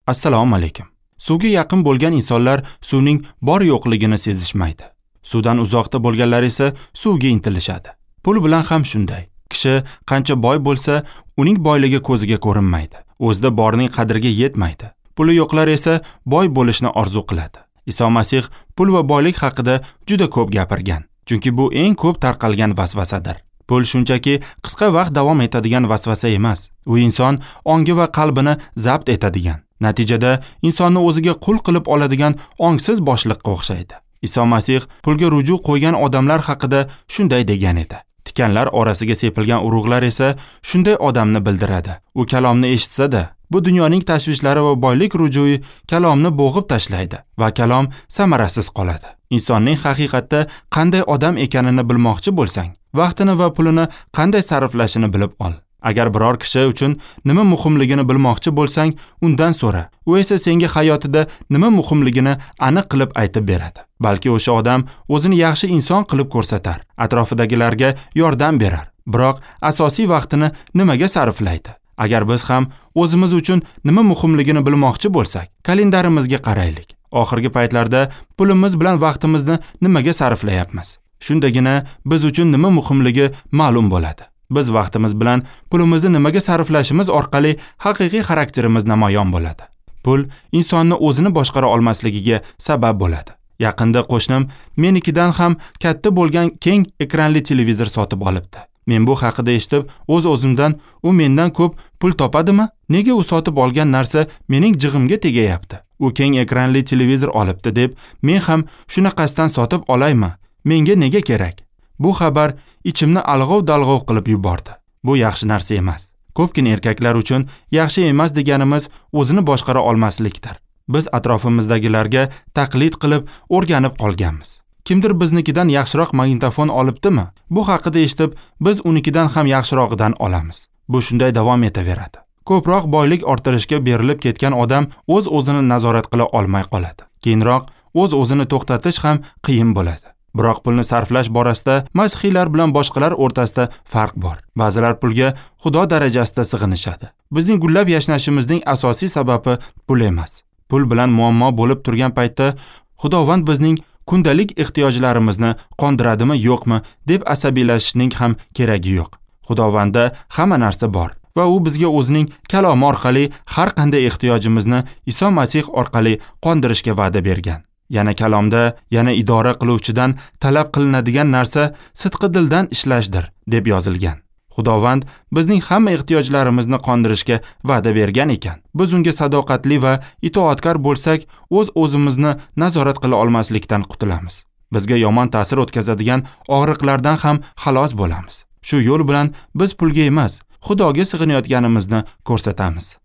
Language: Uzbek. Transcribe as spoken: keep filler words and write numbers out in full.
Assalomu alaykum. Suvga yaqin bo'lgan insonlar suvning bor yo'qligini sezishmaydi. Suvdan uzoqda bo'lganlar esa suvga intilishadi. Pul bilan ham shunday. Kishi qancha boy bo'lsa, uning boyligi ko'ziga ko'rinmaydi. O'zida borning qadriga yetmaydi. Puli yo'qlar esa boy bo'lishni orzu qiladi. Iso Masih pul va boylik haqida juda ko'p gapirgan. Chunki bu eng ko'p tarqalgan vasvasadir. Pul shunchaki qisqa vaqt davom etadigan vasvasa emas. U inson ongi va qalbini zabt etadigan. Natijada insonni o'ziga qul qilib oladigan ongsiz boshliqqa o'xshaydi. Iso Masih pulga ruju qo'ygan odamlar haqida shunday degan edi. Tikanlar orasiga sepilgan urug'lar esa shunday odamni bildiradi. U kalomni eshitsa-da, bu dunyoning tashvishlari va boylik rujui kalomni bo'g'ib tashlaydi va kalom samarasiz qoladi. Insonning haqiqatda qanday odam ekanini bilmoqchi bo'lsang, vaqtini va pulini qanday sarflashini bilib ol. Agar biror kishi uchun nima muhimligini bilmoqchi bo'lsang, undan so'ra. U esa senga hayotida nima muhimligini aniq qilib aytib beradi. Balki o'sha odam o'zini yaxshi inson qilib ko'rsatar, atrofidagilarga yordam berar. Biroq asosiy vaqtini nimaga sarflaydi? Agar biz ham o'zimiz uchun nima muhimligini bilmoqchi bo'lsak, kalendarimizga qaraylik. Oxirgi paytlarda pulimiz bilan vaqtimizni nimaga sarflayapmiz? Shundagina biz uchun nima muhimligi ma'lum bo'ladi. Biz vaqtimiz bilan pulimizni nimaga sarflashimiz orqali haqiqiy xarakterimiz namoyon bo'ladi. Pul insonni o'zini boshqara olmasligiga sabab bo'ladi. Yaqinda qo'shnim menikidan ham katta bo'lgan keng ekranli televizor sotib olibdi. Men bu haqida eshitib, o'z-o'zimdan u mendan ko'p pul topadimi? Nega u sotib olgan narsa mening jig'imga tegayapti? U keng ekranli televizor olibdi deb, men ham shunaqasidan sotib olaymi? Menga nega kerak? Bu xabar ichimni alg'ov-dalg'ov qilib yubordi. Bu yaxshi narsa emas. Ko'pgina erkaklar uchun yaxshi emas deganimiz o'zini boshqara olmaslikdir. Biz atrofimizdagilarga taqlid qilib, o'rganib qolganmiz. Kimdir biznikidan yaxshiroq magnitofon olibdimi? Bu haqida eshitib, biz unikidan ham yaxshirog'idan olamiz. Bu shunday davom etaveradi. Ko'proq boylik orttirishga berilib ketgan odam o'z-o'zini nazorat qila olmay qoladi. Keyinroq o'z-o'zini to'xtatish ham qiyin bo'ladi. Biroq pulni sarflash borasida masihiylar bilan boshqalar o'rtasida farq bor. Ba'zilar pulga Xudo darajasida sig'inishadi. Bizning gullab yashnashimizning asosiy sababi pul emas. Pul bilan muammo bo'lib turgan paytda Xudovand bizning kundalik ehtiyojlarimizni qondiradimi yo'qmi deb asabiylashishning ham keragi yo'q. Xudovandda hamma narsa bor va u bizga o'zining kalomi orqali har qanday ehtiyojimizni Iso Masih orqali qondirishga va'da bergan. Yana kalomda, yana idora qiluvchidan talab qilinadigan narsa sidqi dildan ishlashdir deb yozilgan. Xudovand bizning hamma ehtiyojlarimizni qondirishga va'da bergan ekan. Biz unga sadoqatli va itoatkor bo'lsak, o'z-o'zimizni nazorat qila olmaslikdan qutulamiz. Bizga yomon ta'sir o'tkazadigan og'riqlardan ham xalos bo'lamiz. Shu yo'l bilan biz pulga emas, Xudoga sig'inayotganimizni ko'rsatamiz.